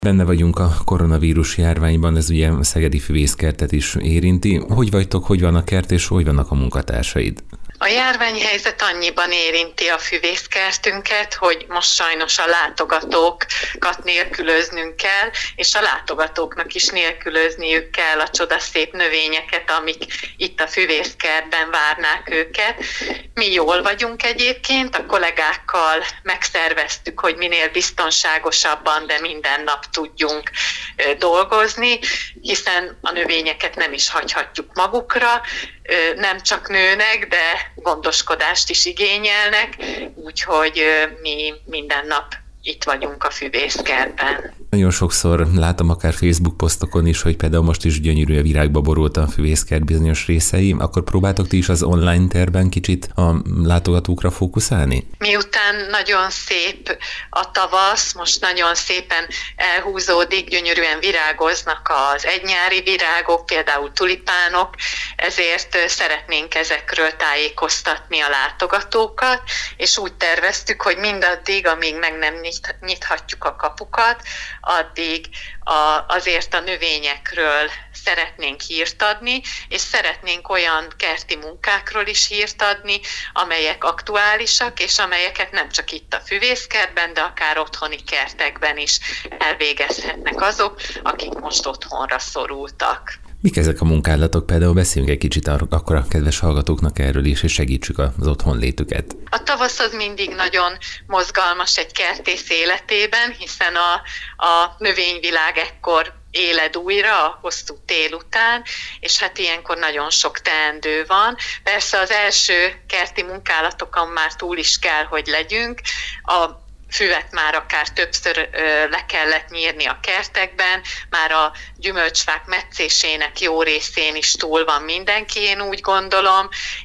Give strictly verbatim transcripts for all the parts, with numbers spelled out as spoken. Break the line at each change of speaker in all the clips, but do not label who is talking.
Benne vagyunk a koronavírus járványban, ez ugye a szegedi füvészkertet is érinti. Hogy vagytok, hogy van a kert, és hogy vannak a munkatársaid?
A járványhelyzet annyiban érinti a füvészkertünket, hogy most sajnos a látogatókat nélkülöznünk kell, és a látogatóknak is nélkülözniük kell a csodaszép növényeket, amik itt a füvészkertben várnák őket. Mi jól vagyunk egyébként, a kollégákkal megszerveztük, hogy minél biztonságosabban, de minden nap tudjunk dolgozni, hiszen a növényeket nem is hagyhatjuk magukra, nem csak nőnek, de gondoskodást is igényelnek, úgyhogy mi minden nap itt vagyunk a füvészkertben.
Nagyon sokszor látom akár Facebook posztokon is, hogy például most is gyönyörű a virágba borult a füvészkert bizonyos részei, akkor próbáltok ti is az online terben kicsit a látogatókra fókuszálni?
Miután nagyon szép a tavasz, most nagyon szépen elhúzódik, gyönyörűen virágoznak az egynyári virágok, például tulipánok, ezért szeretnénk ezekről tájékoztatni a látogatókat, és úgy terveztük, hogy mindaddig, amíg meg nem nyithatjuk a kapukat, addig a, azért a növényekről szeretnénk hírt adni, és szeretnénk olyan kerti munkákról is hírt adni, amelyek aktuálisak, és amelyeket nem csak itt a füvészkertben, de akár otthoni kertekben is elvégezhetnek azok, akik most otthonra szorultak.
Mik ezek a munkálatok? Például beszéljünk egy kicsit akkor a kedves hallgatóknak erről is, és segítsük az otthonlétüket.
A tavasz az mindig nagyon mozgalmas egy kertész életében, hiszen a, a növényvilág ekkor éled újra a hosszú tél után, és hát ilyenkor nagyon sok teendő van. Persze az első kerti munkálatokon már túl is kell, hogy legyünk. A füvet már akár többször ö, le kellett nyírni a kertekben, már a gyümölcsfák metszésének jó részén is túl van mindenki, én úgy gondolom.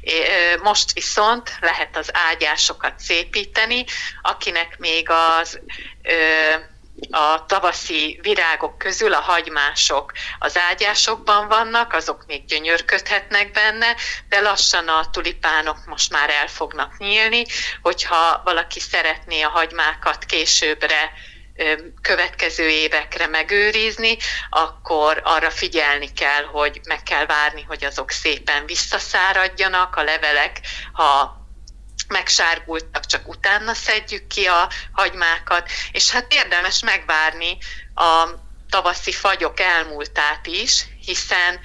Ö, most viszont lehet az ágyásokat szépíteni, akinek még az ö, a tavaszi virágok közül a hagymások az ágyásokban vannak, azok még gyönyörködhetnek benne, de lassan a tulipánok most már el fognak nyílni, hogyha valaki szeretné a hagymákat későbbre, következő évekre megőrizni, akkor arra figyelni kell, hogy meg kell várni, hogy azok szépen visszaszáradjanak, a levelek, ha megsárgultak, csak utána szedjük ki a hagymákat, és hát érdemes megvárni a tavaszi fagyok elmúltát is, hiszen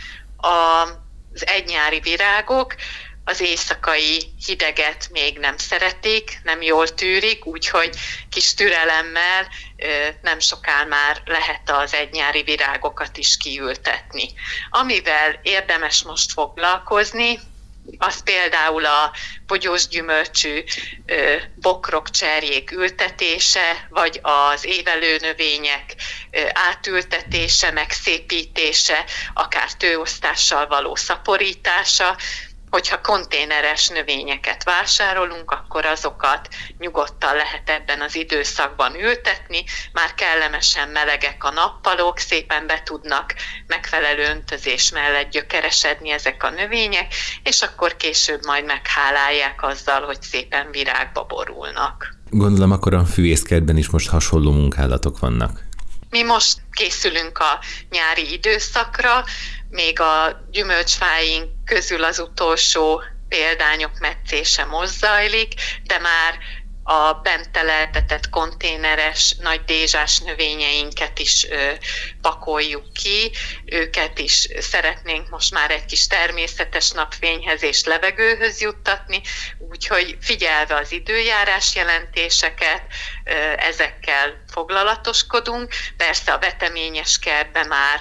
az egynyári virágok az éjszakai hideget még nem szeretik, nem jól tűrik, úgyhogy kis türelemmel nem soká már lehet az egynyári virágokat is kiültetni. Amivel érdemes most foglalkozni, az például a bogyós gyümölcsű ö, bokrok, cserjék ültetése, vagy az évelő növények ö, átültetése, megszépítése, akár tőosztással való szaporítása. Hogyha konténeres növényeket vásárolunk, akkor azokat nyugodtan lehet ebben az időszakban ültetni, már kellemesen melegek a nappalok, szépen be tudnak megfelelő öntözés mellett gyökeresedni ezek a növények, és akkor később majd meghálálják azzal, hogy szépen virágba borulnak.
Gondolom, akkor a füvészkertben is most hasonló munkálatok vannak.
Mi most készülünk a nyári időszakra, még a gyümölcsfáink közül az utolsó példányok metszése most zajlik, de már a bent teleltetett konténeres nagy dézsás növényeinket is ö, pakoljuk ki, őket is szeretnénk most már egy kis természetes napfényhez és levegőhöz juttatni, úgyhogy figyelve az időjárás jelentéseket, ö, ezekkel foglalatoskodunk. Persze a veteményes kertben már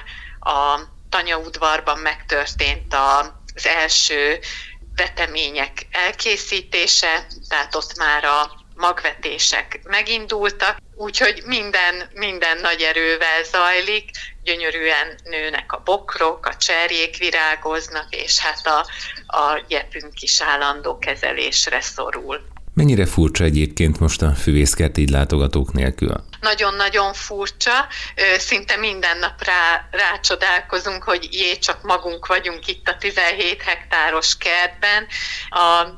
a tanyaudvarban megtörtént az első vetemények elkészítése, tehát ott már a magvetések megindultak, úgyhogy minden, minden nagy erővel zajlik, gyönyörűen nőnek a bokrok, a cserjék virágoznak, és hát a, a gyepünk is állandó kezelésre szorul.
Mennyire furcsa egyébként most a füvészkert így látogatók nélkül?
Nagyon-nagyon furcsa, szinte minden nap rá, rácsodálkozunk, hogy jé, csak magunk vagyunk itt a tizenhét hektáros kertben. A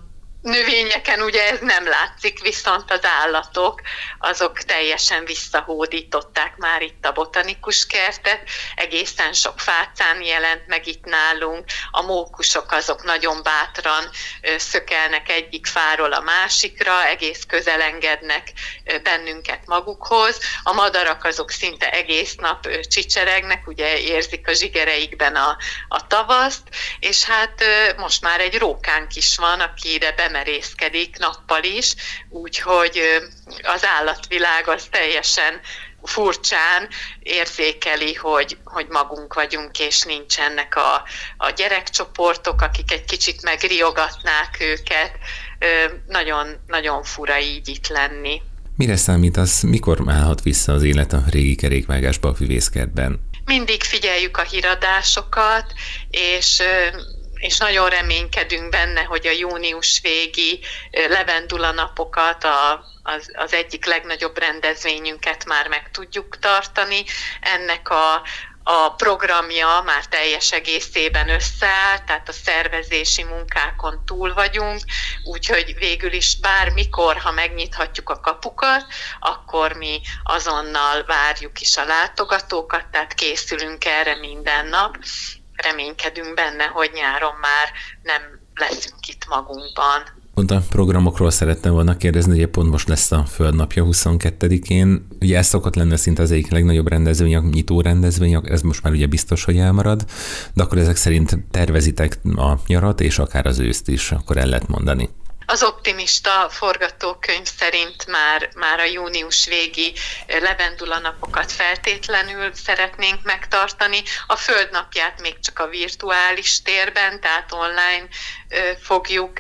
növényeken ugye ez nem látszik, viszont az állatok azok teljesen visszahódították már itt a botanikus kertet, egészen sok fácán jelent meg itt nálunk, a mókusok azok nagyon bátran szökelnek egyik fáról a másikra, egész közel engednek bennünket magukhoz, a madarak azok szinte egész nap csicseregnek, ugye érzik a zsigereikben a, a tavaszt, és hát most már egy rókánk is van, aki ide bemerészkedik nappal is, úgyhogy az állatvilág az teljesen furcsán érzékeli, hogy, hogy magunk vagyunk, és nincsenek a, a gyerekcsoportok, akik egy kicsit megriogatnák őket. Nagyon, nagyon fura így itt lenni.
Mire számítasz, mikor állhat vissza az élet a régi kerékvágásba a füvészkertben?
Mindig figyeljük a híradásokat, és és nagyon reménykedünk benne, hogy a június végi levendula napokat, a, az, az egyik legnagyobb rendezvényünket már meg tudjuk tartani. Ennek a, a programja már teljes egészében összeáll, tehát a szervezési munkákon túl vagyunk, úgyhogy végül is bármikor, ha megnyithatjuk a kapukat, akkor mi azonnal várjuk is a látogatókat, tehát készülünk erre minden nap. Reménykedünk benne, hogy nyáron már nem leszünk itt magunkban.
Pont a programokról szerettem volna kérdezni, hogy pont most lesz a Földnapja huszonkettedikén. Ugye ez szokott lenne szinte az egyik legnagyobb rendezvény, a nyitó rendezvény, ez most már ugye biztos, hogy elmarad, de akkor ezek szerint tervezitek a nyarat, és akár az őszt is, akkor el lehet mondani.
Az optimista forgatókönyv szerint már, már a június végi levendula napokat feltétlenül szeretnénk megtartani. A Földnapját még csak a virtuális térben, tehát online fogjuk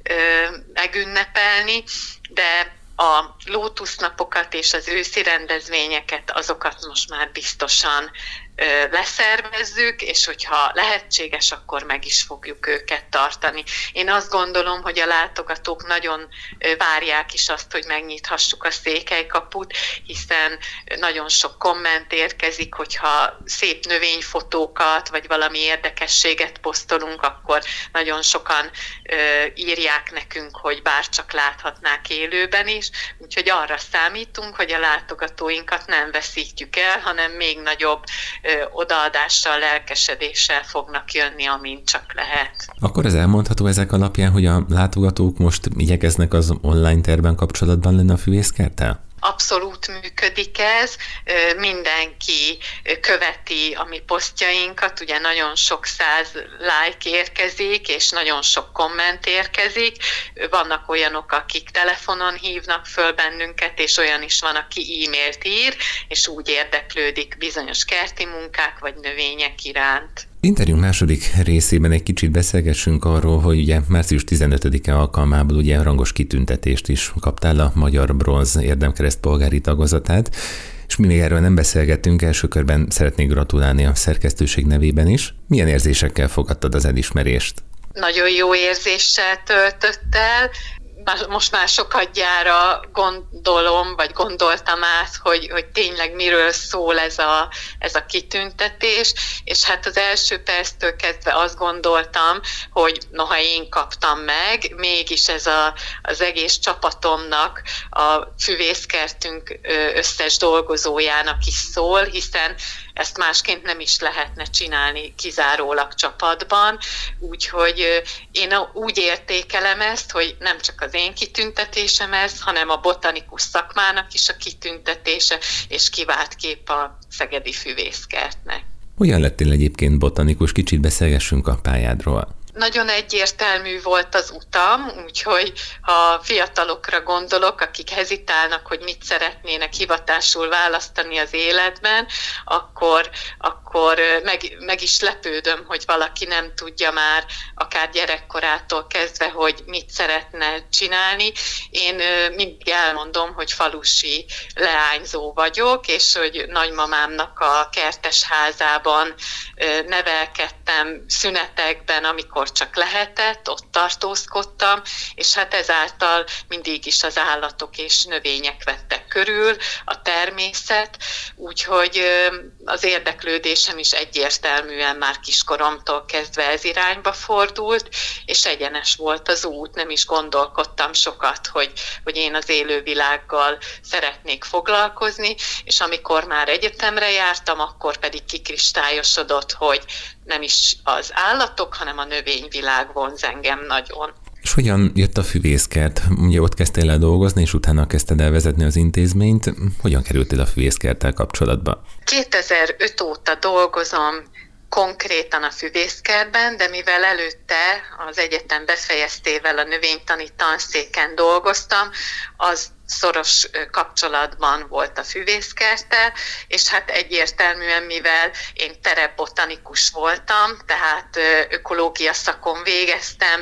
megünnepelni, de a lótusznapokat és az őszi rendezvényeket, azokat most már biztosan leszervezzük, és hogyha lehetséges, akkor meg is fogjuk őket tartani. Én azt gondolom, hogy a látogatók nagyon várják is azt, hogy megnyithassuk a Székelykaput, hiszen nagyon sok komment érkezik, hogyha szép növényfotókat, vagy valami érdekességet posztolunk, akkor nagyon sokan írják nekünk, hogy bárcsak láthatnák élőben is, úgyhogy arra számítunk, hogy a látogatóinkat nem veszítjük el, hanem még nagyobb odaadással, lelkesedéssel fognak jönni, amint csak lehet.
Akkor ez elmondható ezek alapján, hogy a látogatók most igyekeznek az online terben kapcsolatban lenni a füvészkerttel?
Abszolút működik ez, mindenki követi a mi posztjainkat, ugye nagyon sok száz like érkezik, és nagyon sok komment érkezik. Vannak olyanok, akik telefonon hívnak föl bennünket, és olyan is van, aki e-mailt ír, és úgy érdeklődik bizonyos kerti munkák vagy növények iránt.
Interjúnk második részében egy kicsit beszélgessünk arról, hogy ugye március tizenötödike alkalmából ugye rangos kitüntetést is kaptál, a Magyar Bronz Érdemkereszt polgári tagozatát, és mindig erről nem beszélgettünk, első körben szeretnék gratulálni a szerkesztőség nevében is. Milyen érzésekkel fogadtad az elismerést?
Nagyon jó érzéssel töltött el. Most már sokadjára gondolom, vagy gondoltam át, hogy, hogy tényleg miről szól ez a, ez a kitüntetés, és hát az első perctől kezdve azt gondoltam, hogy noha én kaptam meg, mégis ez a, az egész csapatomnak, a füvészkertünk összes dolgozójának is szól, hiszen ezt másként nem is lehetne csinálni kizárólag csapatban, úgyhogy én úgy értékelem ezt, hogy nem csak az én kitüntetésem ez, hanem a botanikus szakmának is a kitüntetése, és kivált kép a Szegedi Füvészkertnek.
Hogyan lettél egyébként botanikus? Kicsit beszélgessünk a pályádról.
Nagyon egyértelmű volt az utam, úgyhogy ha fiatalokra gondolok, akik hezitálnak, hogy mit szeretnének hivatásul választani az életben, akkor, akkor meg, meg is lepődöm, hogy valaki nem tudja már akár gyerekkorától kezdve, hogy mit szeretne csinálni. Én mindig elmondom, hogy falusi leányzó vagyok, és hogy nagymamámnak a kertesházában nevelkedtem szünetekben, amikor csak lehetett, ott tartózkodtam, és hát ezáltal mindig is az állatok és növények vettek körül, a természet, úgyhogy az érdeklődésem is egyértelműen már kiskoromtól kezdve ez irányba fordult, és egyenes volt az út, nem is gondolkodtam sokat, hogy, hogy én az élővilággal szeretnék foglalkozni, és amikor már egyetemre jártam, akkor pedig kikristályosodott, hogy nem is az állatok, hanem a növényvilág vonz engem nagyon.
És hogyan jött a füvészkert? Ugye ott kezdtél el dolgozni, és utána kezdted el vezetni az intézményt. Hogyan kerültél a füvészkerttel kapcsolatba?
kétezer-öt óta dolgozom konkrétan a füvészkertben, de mivel előtte az egyetem befejeztével a növénytani tanszéken dolgoztam, az szoros kapcsolatban volt a füvészkerttel, és hát egyértelműen, mivel én terepbotanikus voltam, tehát ökológia szakon végeztem,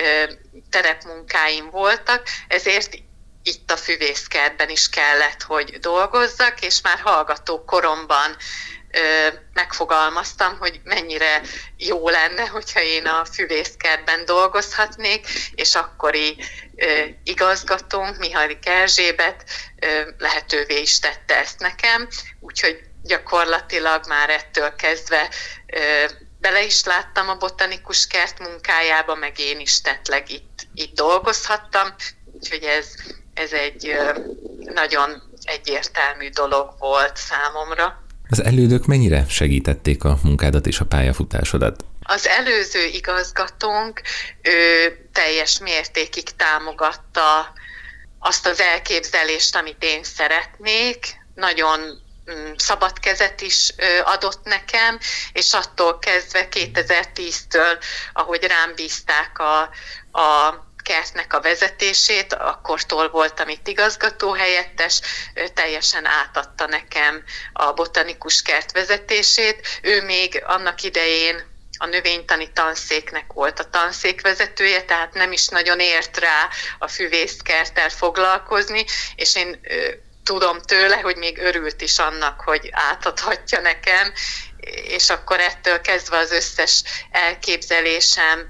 terepmunkáim voltak, ezért itt a füvészkertben is kellett, hogy dolgozzak, és már hallgató koromban megfogalmaztam, hogy mennyire jó lenne, hogyha én a füvészkertben dolgozhatnék, és akkori igazgatónk, Mihályik Erzsébet lehetővé is tette ezt nekem, úgyhogy gyakorlatilag már ettől kezdve bele is láttam a botanikus kert munkájába, meg én is tettleg itt, itt dolgozhattam, úgyhogy ez, ez egy nagyon egyértelmű dolog volt számomra.
Az elődök mennyire segítették a munkádat és a pályafutásodat?
Az előző igazgatónk ő teljes mértékig támogatta azt az elképzelést, amit én szeretnék. Nagyon szabad kezet is adott nekem, és attól kezdve kétezer-tíztől, ahogy rám bízták a, a kertnek a vezetését, akkortól voltam itt igazgatóhelyettes, teljesen átadta nekem a botanikus kert vezetését. Ő még annak idején a növénytani tanszéknek volt a tanszékvezetője, tehát nem is nagyon ért rá a füvészkerttel foglalkozni, és én tudom tőle, hogy még örült is annak, hogy átadhatja nekem, és akkor ettől kezdve az összes elképzelésem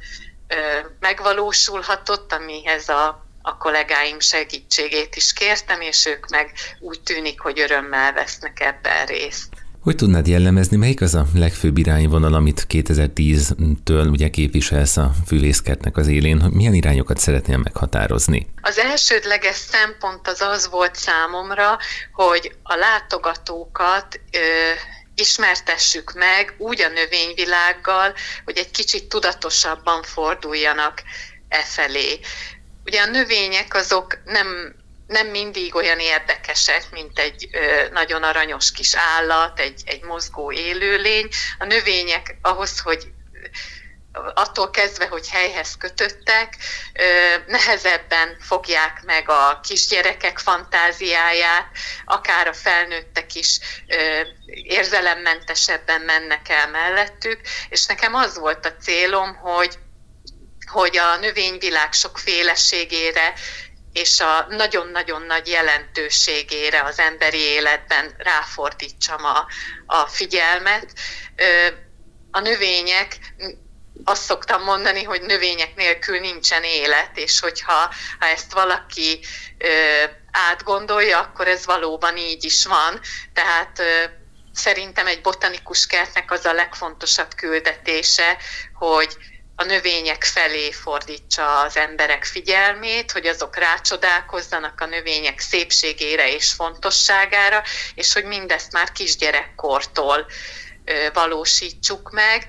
megvalósulhatott, amihez a, a kollégáim segítségét is kértem, és ők meg úgy tűnik, hogy örömmel vesznek ebben részt.
Hogy tudnád jellemezni, melyik az a legfőbb irányvonal, amit kétezer-tíztől ugye képviselsz a füvészkertnek az élén? Milyen irányokat szeretnél meghatározni?
Az elsődleges szempont az az volt számomra, hogy a látogatókat ö, ismertessük meg úgy a növényvilággal, hogy egy kicsit tudatosabban forduljanak e felé. Ugye a növények azok nem, nem mindig olyan érdekesek, mint egy ö, nagyon aranyos kis állat, egy, egy mozgó élőlény. A növények ahhoz, hogy attól kezdve, hogy helyhez kötöttek, nehezebben fogják meg a kisgyerekek fantáziáját, akár a felnőttek is érzelemmentesebben mennek el mellettük, és nekem az volt a célom, hogy, hogy a növényvilág sokféleségére és a nagyon-nagyon nagy jelentőségére az emberi életben ráfordítsam a, a figyelmet. A növények, azt szoktam mondani, hogy növények nélkül nincsen élet, és hogyha ha ezt valaki ö, átgondolja, akkor ez valóban így is van. Tehát ö, szerintem egy botanikus kertnek az a legfontosabb küldetése, hogy a növények felé fordítsa az emberek figyelmét, hogy azok rácsodálkozzanak a növények szépségére és fontosságára, és hogy mindezt már kisgyerekkortól ö, valósítsuk meg.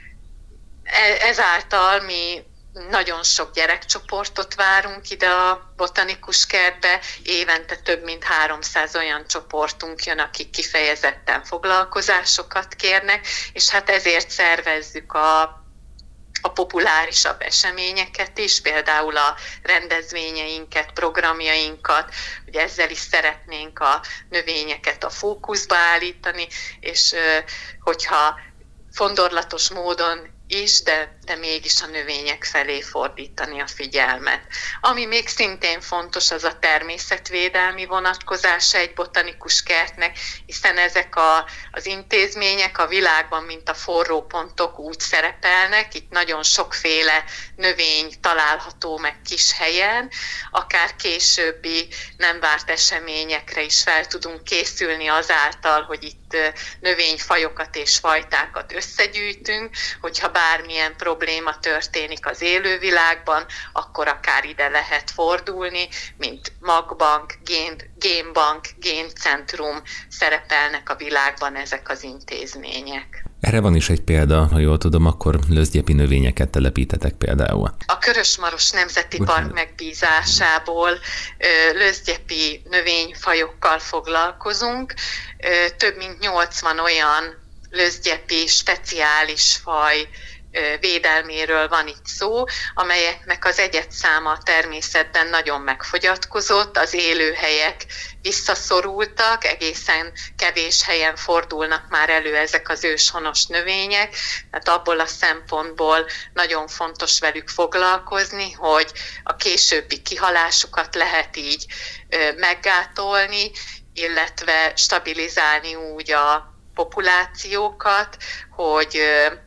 Ezáltal mi nagyon sok gyerekcsoportot várunk ide a botanikus kertbe, évente több mint háromszáz olyan csoportunk jön, akik kifejezetten foglalkozásokat kérnek, és hát ezért szervezzük a, a populárisabb eseményeket is, például a rendezvényeinket, programjainkat, ugye ezzel is szeretnénk a növényeket a fókuszba állítani, és hogyha fondorlatos módon is, de, eleinte mégis a növények felé fordítani a figyelmet. Ami még szintén fontos, az a természetvédelmi vonatkozása egy botanikus kertnek, hiszen ezek a, az intézmények a világban, mint a forró pontok úgy szerepelnek, itt nagyon sokféle növény található meg kis helyen, akár későbbi nem várt eseményekre is fel tudunk készülni azáltal, hogy itt növényfajokat és fajtákat összegyűjtünk, hogyha bármilyen probléma történik az élővilágban, akkor akár ide lehet fordulni, mint magbank, gén, génbank, géncentrum, szerepelnek a világban ezek az intézmények.
Erre van is egy példa, ha jól tudom, akkor löszgyepi növényeket telepítetek például.
A Körösmaros Nemzeti Park megbízásából löszgyepi növényfajokkal foglalkozunk. Több mint nyolcvan olyan löszgyepi speciális faj védelméről van itt szó, amelyeknek az egyedszáma a természetben nagyon megfogyatkozott, az élőhelyek visszaszorultak, egészen kevés helyen fordulnak már elő ezek az őshonos növények, tehát abból a szempontból nagyon fontos velük foglalkozni, hogy a későbbi kihalásukat lehet így meggátolni, illetve stabilizálni úgy a populációkat, hogy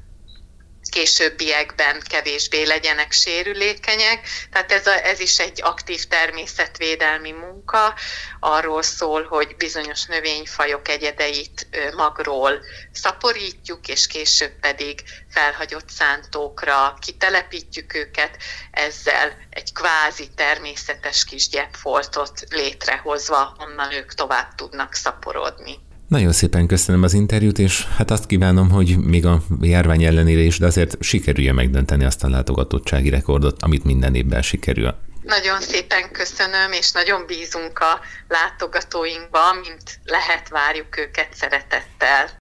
későbbiekben kevésbé legyenek sérülékenyek. Tehát ez, a, ez is egy aktív természetvédelmi munka, arról szól, hogy bizonyos növényfajok egyedeit magról szaporítjuk, és később pedig felhagyott szántókra kitelepítjük őket, ezzel egy kvázi természetes kis gyepfoltot létrehozva, onnan ők tovább tudnak szaporodni.
Nagyon szépen köszönöm az interjút, és hát azt kívánom, hogy még a járvány ellenére is, de azért sikerülje megdönteni azt a látogatottsági rekordot, amit minden évben sikerül.
Nagyon szépen köszönöm, és nagyon bízunk a látogatóinkban, mint lehet, várjuk őket szeretettel.